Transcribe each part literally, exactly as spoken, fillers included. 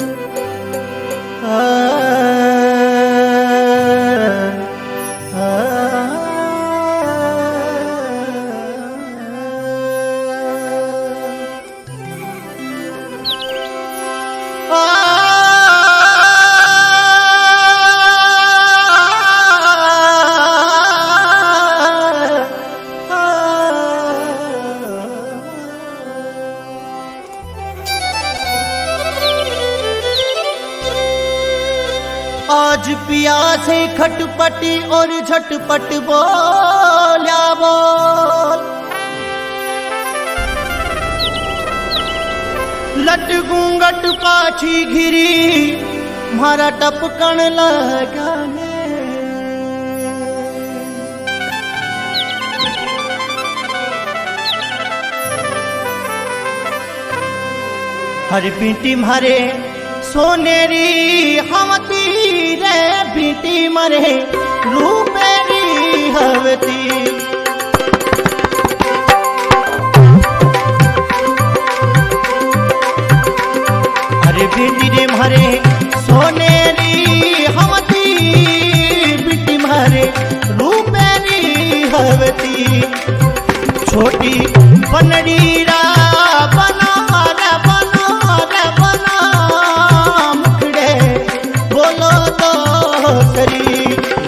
आज पिया से खटपटी और झटपट बोल्या बोल, लट घूंघट पाछी घिरी मारा टपकन लगाने। हर पीटी मारे सोनेरी हमती रे, पीटी मरे रूपेरी हवती। अरे पीटी रे मारे सोनेरी हमती, पीटी मारे रूपेरी हवती। छोटी बनड़ी रा बना रे बना रे बना, मुखड़े बोलो तो सरी।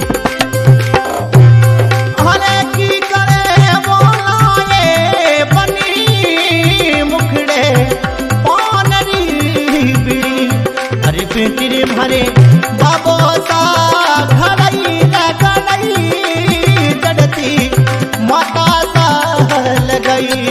हरे की करे बोला ये बनी, मुखड़े पानरी बिड़ी। अरे बेटी रे मारे बाबो सा घड़ई रे घड़ई, जड़ती माता सा लगई।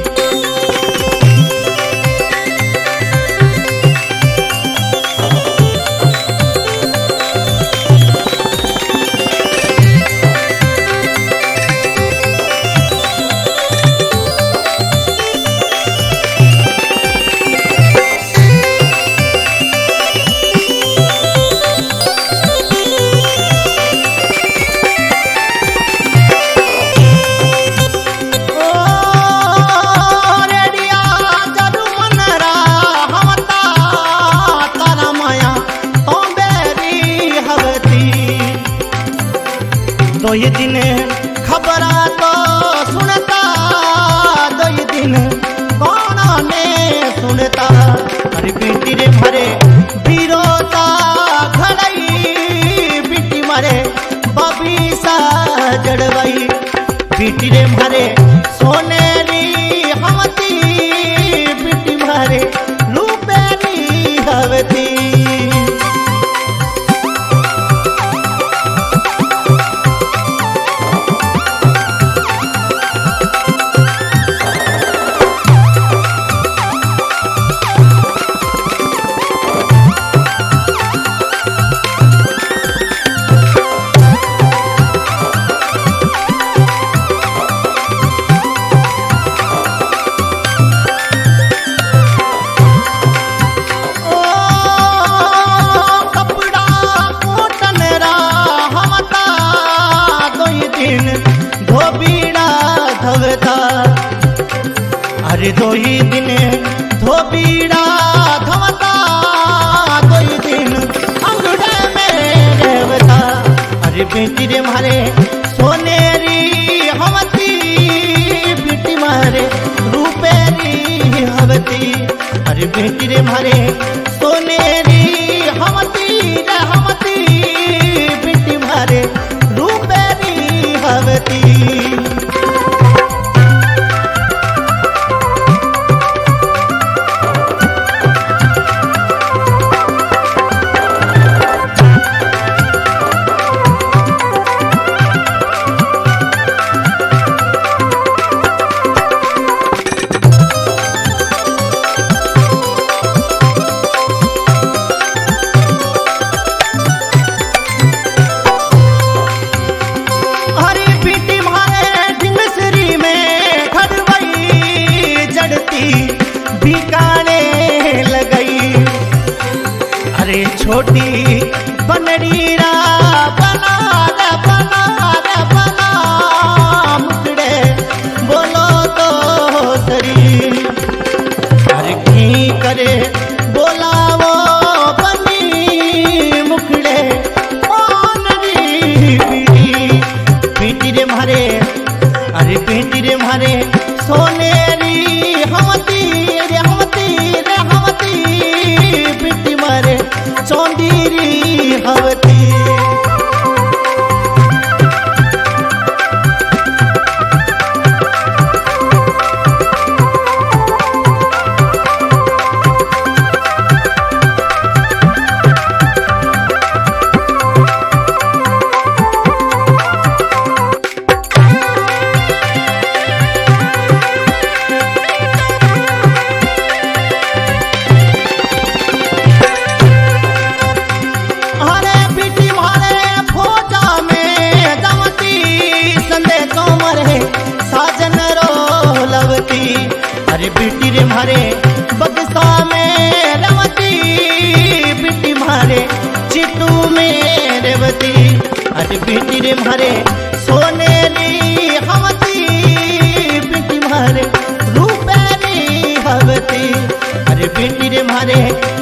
दो ये दिन खबरा तो सुनता, दो ये दिन कौन ने सुनता। अरे बेटी रे मारे बीरोता घड़ई, बेटी मारे बबी सा जड़वाई। बेटी रे मारे सोनेरी हमती, बेटी मारे रूपेरी हवती। धोबीड़ा धवता, अरे दो ही दिन धोबीड़ा धवता, दो ही दिन अंगड़े में रहता। अरे बेटी रे मारे सोनेरी हमती, बेटी मारे रूपेरी हवती। अरे बेटी रे मारे सोनेरी हमती रे हमती, बेटी मारे रूपेरी हवती। मारे बक्सा में रवती बेटी मारे चितू में रेवती अरे बेटी रे मारे सोने री हवती बेटी मारे रूपेरी हवती अरे बेटी रे मारे